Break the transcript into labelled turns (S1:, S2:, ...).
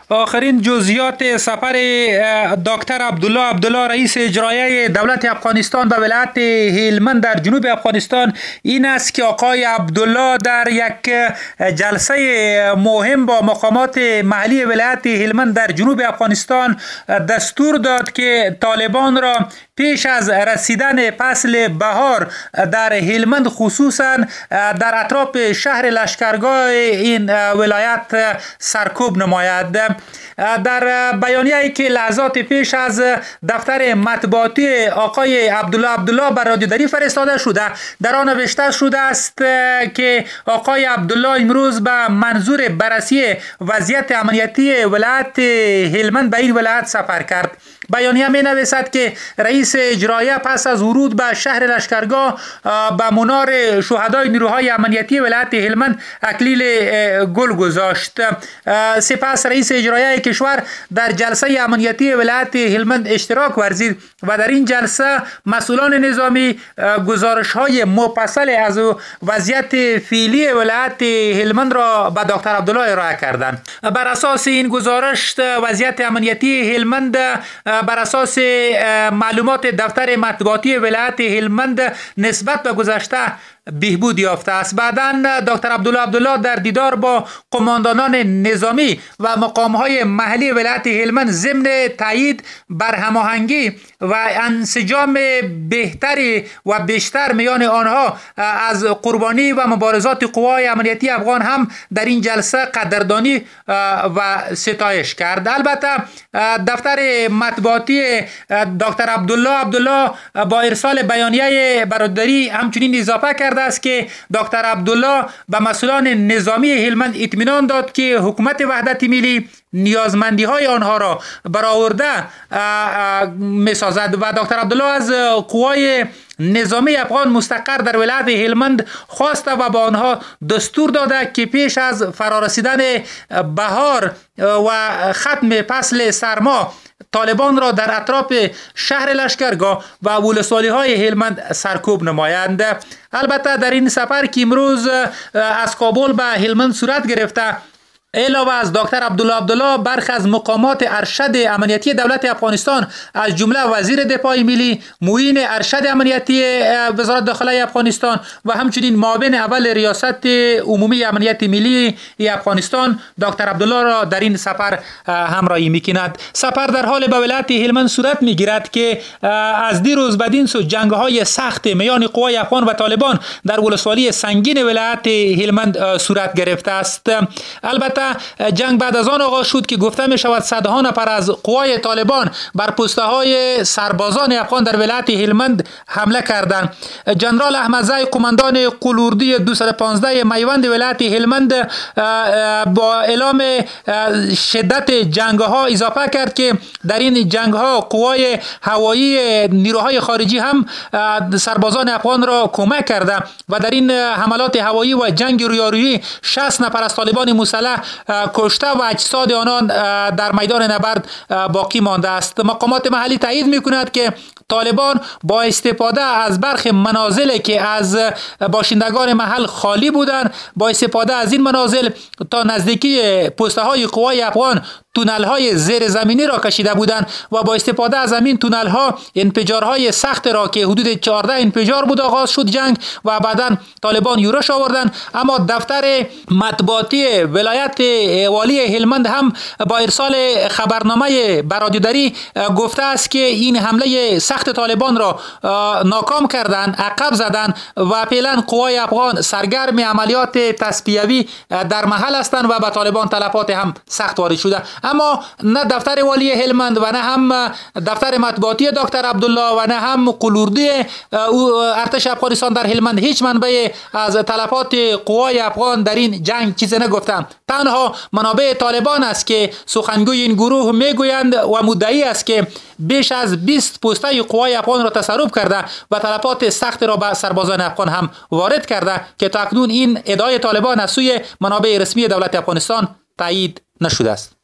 S1: آخرین جزئیات سفر دکتر عبدالله رئیس اجرایی دولت افغانستان به ولایت هلمند در جنوب افغانستان این است که آقای عبدالله در یک جلسه مهم با مقامات محلی ولایت هلمند در جنوب افغانستان دستور داد که طالبان را پیش از رسیدن فصل بهار در هلمند خصوصا در اطراف شهر لشکرگاه این ولایت سرکوب نماید. در بیانیه‌ای که لحظات پیش از دفتر مطبوعاتی آقای عبدالله بر رادیوداری فرستاده شده در آن نوشته شده است که آقای عبدالله امروز به منظور بررسی وضعیت امنیتی ولایت هلمند به این ولایت سفر کرد. بیانیه می نویسد که رئیس اجرایی پس از ورود به شهر لشکرگاه به منار شهدای نیروهای امنیتی ولایت هلمند اکلیل گل گذاشت. سپس رئیس اجرایی کشور در جلسه امنیتی ولایت هلمند اشتراک ورزید و در این جلسه مسئولان نظامی گزارش‌های مفصل از وضعیت فعلی ولایت هلمند را به دکتر عبدالله ارائه کردند. بر اساس این گزارش وضعیت امنیتی هلمند بر اساس معلومات دفتر مطبوعاتی ولایت هلمند نسبت به گذشته بهبود یافته است. بعداً دکتر عبدالله در دیدار با قماندانان نظامی و مقام‌های محلی ولایت هلمند ضمن تایید بر هماهنگی و انسجام بهتری و بیشتر میان آنها از قربانی و مبارزات قوای امنیتی افغان هم در این جلسه قدردانی و ستایش کرد. البته دفتر مطبوعاتی دکتر عبدالله با ارسال بیانیه برادری همچنین اضافه کرد است که دکتر عبدالله به مسئولان نظامی هلمند اطمینان داد که حکومت وحدت ملی نیازمندی های آنها را برآورده می‌سازد و دکتر عبدالله از قوای نظامی افغان مستقر در ولایت هلمند خواسته و با آنها دستور داده که پیش از فرارسیدن بهار و ختم فصل سرما طالبان را در اطراف شهر لشکرگاه و ولسوالی‌های هلمند سرکوب نمایند. البته در این سفر که امروز از کابل به هلمند صورت گرفته علاوه از دکتر عبدالله برخی از مقامات ارشد امنیتی دولت افغانستان از جمله وزیر دفاع ملی، معین ارشد امنیتی وزارت داخله افغانستان و همچنین معاون اول ریاست عمومی امنیت ملی افغانستان دکتر عبدالله را در این سفر همراهی می‌کند. سفر در حال به ولایت هلمند صورت می‌گیرد که از دیروز بدین سو جنگ‌های سخت میان قوای افغان و طالبان در ولسوالی سنگین ولایت هلمند صورت گرفته است. البته جنگ بعد از آن آغاز شد که گفته می شود صدها نفر از قوای طالبان بر پسته های سربازان افغان در ولایت هلمند حمله کردند. جنرال احمدزی قماندان قلوردی 215 میوند ولایت هلمند با اعلام شدت جنگ ها اضافه کرد که در این جنگ ها قوای هوایی نیروهای خارجی هم سربازان افغان را کمک کرده و در این حملات هوایی و جنگ رویارویی 60 نفر از طالبان مسلح کشته و اجساد آنان در میدان نبرد باقی مانده است. مقامات محلی تایید می‌کند که طالبان با استفاده از برخی منازل که از باشندگان محل خالی بودند با استفاده از این منازل تا نزدیکی پسته‌های قوای افغان تونل‌های زیر زمینی را کشیده بودند و با استفاده از همین تونل‌ها انفجارهای سخت را که حدود 14 انفجار بود آغاز شد جنگ و بعداً طالبان یورش آوردند. اما دفتر مطبوعاتی ولایت والی هلمند هم با ارسال خبرنامه برادری گفته است که این حمله سخت طالبان را ناکام کردند، عقب زدند و فعلا قوای افغان سرگرم عملیات تصفیوی در محل هستند و به طالبان تلفات هم سخت وارد شده. اما نه دفتر والی هلمند و نه هم دفتر مطبوعاتی دکتر عبدالله و نه هم قلوردی ارتش افغانستان در هلمند هیچ منبع از تلفات قوای افغان در این جنگ چیزی نگفتند. تنها منابع طالبان است که سخنگوی این گروه میگویند و مدعی است که بیش از 20 پسته قوای افغان را تصرف کرده و تلفات سخت را به سربازان افغان هم وارد کرده که تا اکنون این ادعای طالبان از سوی منابع رسمی دولت افغانستان تایید نشده است.